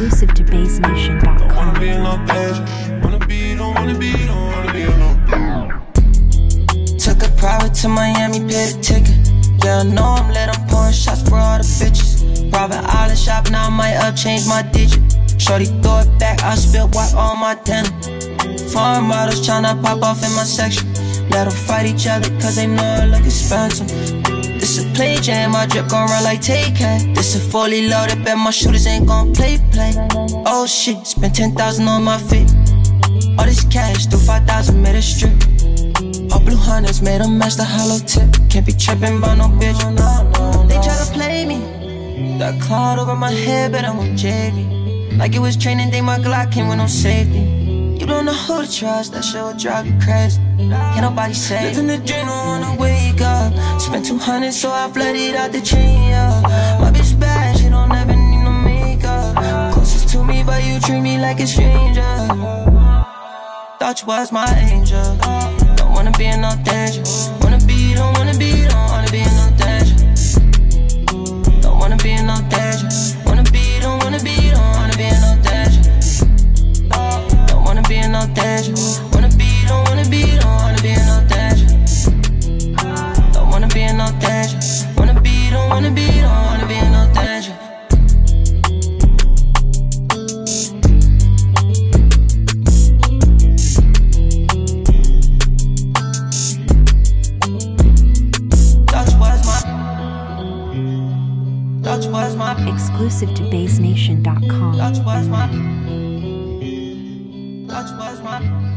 Exclusive to BassNation.com. Don't wanna be in no danger. Don't wanna be in no danger. Took a private to Miami, paid a ticket. Yeah, I know I'm lit, I'm pouring shots for all the bitches. Private island shop, now I might up change my digit. Shorty throw it back, I spill white on my denim. Foreign models tryna pop off in my section. Let them fight each other cause they know I look expensive. This a play jam, my drip gon' run like Tay-K. This a fully loaded, bet my shooters ain't gon' play. Oh shit, spent 10,000 on my feet. All this cash, threw 5,000, made a strip. All blue hunters made a match the hollow tip. Can't be trippin' by no bitch. They try to play me. That cloud over my head, but I'm on JV. Like it was training day, my Glock came with no safety. You don't know who to trust, that shit will drive you crazy. Can't nobody save. Living the dream, don't wanna wake up. Spent 200, so I flooded out the chain, yeah. My bitch bad, she don't ever need no makeup. Closest to me, but you treat me like a stranger. Thought you was my angel. Don't wanna be in no danger. Don't wanna be in no danger. Don't wanna be in no danger. Don't wanna be in no danger. Don't wanna be in no danger. Don't wanna be in no danger. Don't wanna be in no danger. Don't wanna be in no danger. Exclusive to BassNation.com. That was my